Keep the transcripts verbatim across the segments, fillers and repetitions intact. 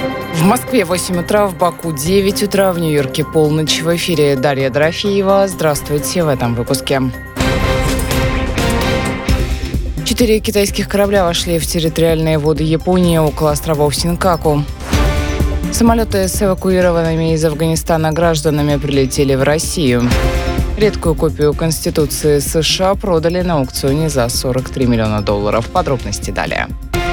В Москве восемь утра, в Баку девять утра, в Нью-Йорке полночь. В эфире Дарья Дорофеева. Здравствуйте в этом выпуске. Четыре китайских корабля вошли в территориальные воды Японии около островов Синкаку. Самолеты с эвакуированными из Афганистана гражданами прилетели в Россию. Редкую копию Конституции США продали на аукционе за сорок три миллиона долларов. Подробности далее.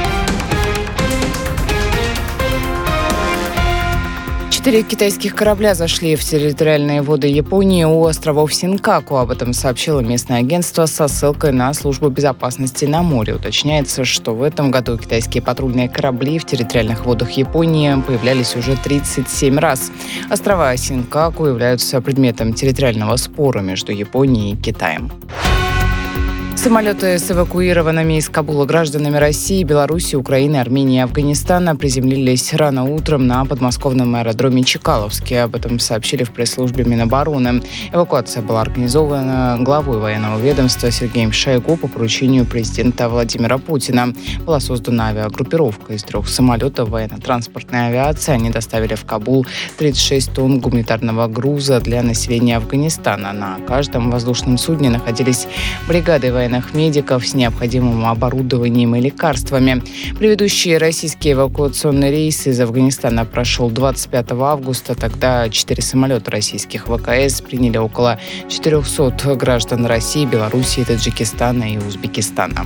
Четыре китайских корабля зашли в территориальные воды Японии у островов Синкаку. Об этом сообщило местное агентство со ссылкой на службу безопасности на море. Уточняется, что в этом году китайские патрульные корабли в территориальных водах Японии появлялись уже тридцать семь раз. Острова Синкаку являются предметом территориального спора между Японией и Китаем. Самолеты с эвакуированными из Кабула гражданами России, Беларуси, Украины, Армении и Афганистана приземлились рано утром на подмосковном аэродроме Чкаловске. Об этом сообщили в пресс-службе Минобороны. Эвакуация была организована главой военного ведомства Сергеем Шойгу по поручению президента Владимира Путина. Была создана авиагруппировка из трех самолетов военно-транспортной авиации. Они доставили в Кабул тридцать шесть тонн гуманитарного груза для населения Афганистана. На каждом воздушном судне находились бригады военных медиков с необходимым оборудованием и лекарствами. Предыдущий российский эвакуационный рейс из Афганистана прошел двадцать пятого августа. Тогда четыре самолета российских ВКС приняли около четырехсот граждан России, Белоруссии, Таджикистана и Узбекистана.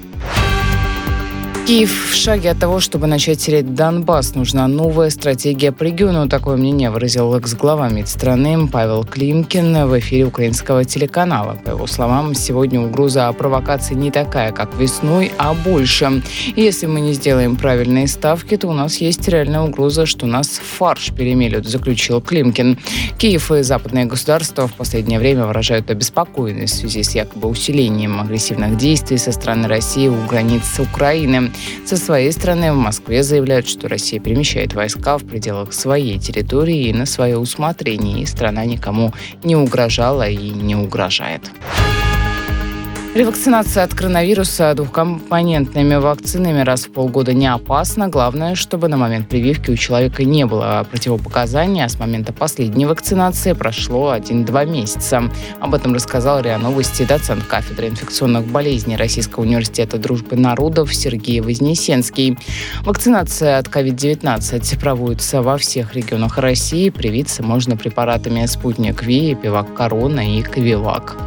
Киев в шаге от того, чтобы начать терять Донбасс. Нужна новая стратегия по региону. Такое мнение выразил экс-глава МИД страны Павел Климкин в эфире украинского телеканала. По его словам, сегодня угроза провокации не такая, как весной, а больше. И если мы не сделаем правильные ставки, то у нас есть реальная угроза, что нас в фарш перемелют, заключил Климкин. Киев и западные государства в последнее время выражают обеспокоенность в связи с якобы усилением агрессивных действий со стороны России у границ Украины. Со своей стороны в Москве заявляют, что Россия перемещает войска в пределах своей территории и на свое усмотрение, и страна никому не угрожала и не угрожает. Ревакцинация от коронавируса двухкомпонентными вакцинами раз в полгода не опасна. Главное, чтобы на момент прививки у человека не было противопоказаний, а с момента последней вакцинации прошло один-два месяца. Об этом рассказал РИА Новости доцент кафедры инфекционных болезней Российского университета дружбы народов Сергей Вознесенский. Вакцинация от ковид девятнадцать проводится во всех регионах России. Привиться можно препаратами «Спутник Ви», «Эпивак Корона» и «Ковивак».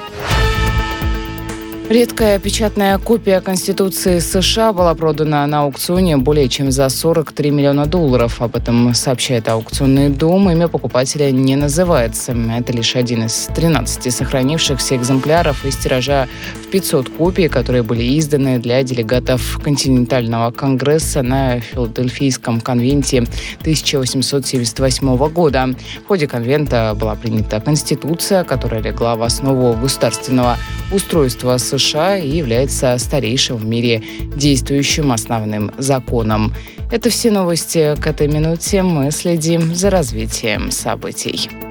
Редкая печатная копия Конституции США была продана на аукционе более чем за сорок три миллиона долларов. Об этом сообщает аукционный дом. Имя покупателя не называется. Это лишь один из тринадцати сохранившихся экземпляров из тиража в пятьсот копий, которые были изданы для делегатов континентального конгресса на Филадельфийском конвенте тысяча восемьсот семьдесят восьмого года. В ходе конвента была принята Конституция, которая легла в основу государственного устройства США. США и является старейшим в мире действующим основным законом. Это все новости к этой минуте. Мы следим за развитием событий.